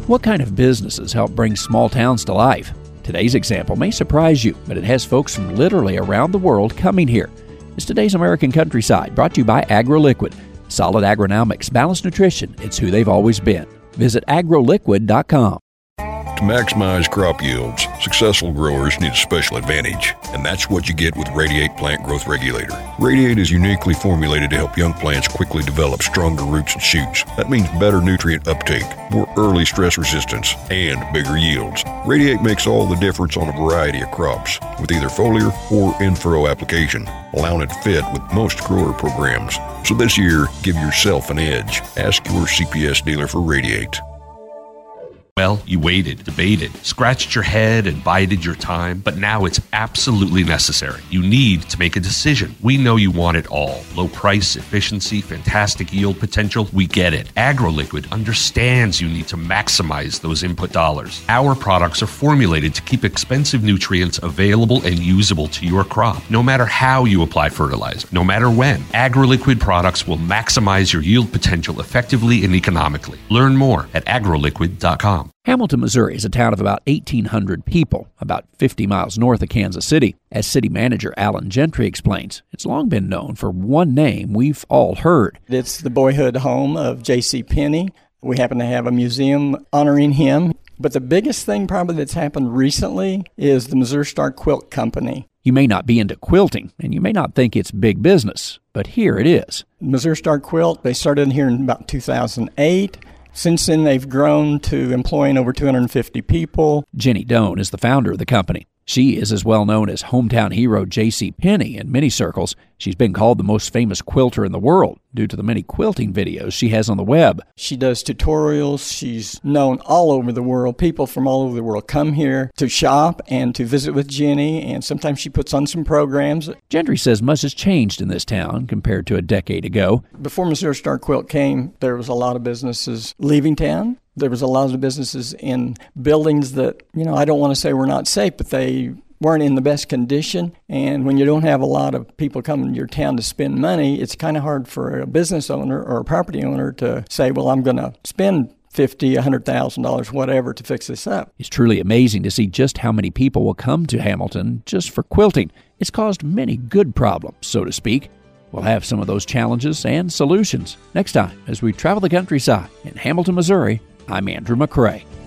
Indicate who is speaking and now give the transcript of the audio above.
Speaker 1: What kind of businesses help bring small towns to life? Today's example may surprise you, but it has folks from literally around the world coming here. It's today's American Countryside, brought to you by AgroLiquid. Solid agronomics, balanced nutrition, it's who they've always been. Visit agroliquid.com.
Speaker 2: To maximize crop yields, successful growers need a special advantage, and that's what you get with Radiate Plant Growth Regulator. Radiate is uniquely formulated to help young plants quickly develop stronger roots and shoots. That means better nutrient uptake, more early stress resistance, and bigger yields. Radiate makes all the difference on a variety of crops, with either foliar or in-furrow application, allowing it to fit with most grower programs. So this year, give yourself an edge. Ask your CPS dealer for Radiate.
Speaker 3: Well, you waited, debated, scratched your head, and bided your time, but now it's absolutely necessary. You need to make a decision. We know you want it all. Low price, efficiency, fantastic yield potential. We get it. AgroLiquid understands you need to maximize those input dollars. Our products are formulated to keep expensive nutrients available and usable to your crop, no matter how you apply fertilizer, no matter when. AgroLiquid products will maximize your yield potential effectively and economically. Learn more at agroliquid.com.
Speaker 1: Hamilton, Missouri is a town of about 1,800 people, about 50 miles north of Kansas City. As city manager Alan Gentry explains, it's long been known for one name we've all heard.
Speaker 4: It's the boyhood home of J.C. Penney. We happen to have a museum honoring him. But the biggest thing probably that's happened recently is the Missouri Star Quilt Company.
Speaker 1: You may not be into quilting, and you may not think it's big business, but here it is.
Speaker 4: Missouri Star Quilt, they started here in about 2008. Since then, they've grown to employing over 250 people.
Speaker 1: Jenny Doan is the founder of the company. She is as well known as hometown hero J.C. Penney in many circles. She's been called the most famous quilter in the world due to the many quilting videos she has on the web.
Speaker 4: She does tutorials. She's known all over the world. People from all over the world come here to shop and to visit with Jenny, and sometimes she puts on some programs.
Speaker 1: Gentry says much has changed in this town compared to a decade ago.
Speaker 4: Before Missouri Star Quilt came, there was a lot of businesses leaving town. There was a lot of businesses in buildings that, I don't want to say were not safe, but they weren't in the best condition. And when you don't have a lot of people coming to your town to spend money, it's kind of hard for a business owner or a property owner to say, well, I'm going to spend $50,000, $100,000, whatever, to fix this up.
Speaker 1: It's truly amazing to see just how many people will come to Hamilton just for quilting. It's caused many good problems, so to speak. We'll have some of those challenges and solutions next time as we travel the countryside in Hamilton, Missouri. I'm Andrew McCrae.